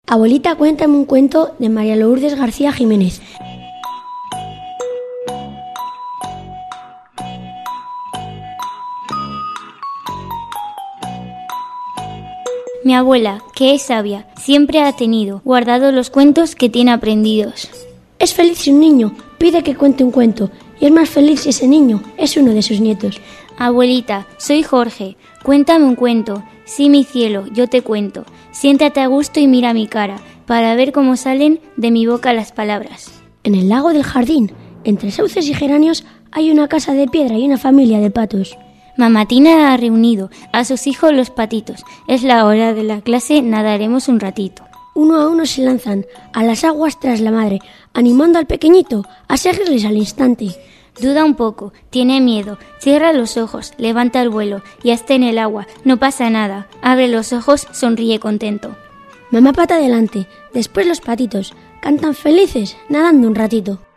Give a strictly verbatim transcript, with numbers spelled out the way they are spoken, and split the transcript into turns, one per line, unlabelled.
Abuelita, cuéntame un cuento de María Lourdes García Jiménez.
Mi abuela, que es sabia, siempre ha tenido guardados los cuentos que tiene aprendidos.
Es feliz si un niño pide que cuente un cuento, y es más feliz si ese niño es uno de sus nietos.
Abuelita, soy Jorge, cuéntame un cuento. Sí, mi cielo, yo te cuento. Siéntate a gusto y mira mi cara, para ver cómo salen de mi boca las palabras.
En el lago del jardín, entre sauces y geranios, hay una casa de piedra y una familia de patos.
Mamatina ha reunido a sus hijos los patitos. Es la hora de la clase, nadaremos un ratito.
Uno a uno se lanzan a las aguas tras la madre, animando al pequeñito a seguirles al instante.
Duda un poco, tiene miedo, cierra los ojos, levanta el vuelo, ya está en el agua, no pasa nada. Abre los ojos, sonríe contento.
Mamá pata adelante, después los patitos, cantan felices, nadando un ratito.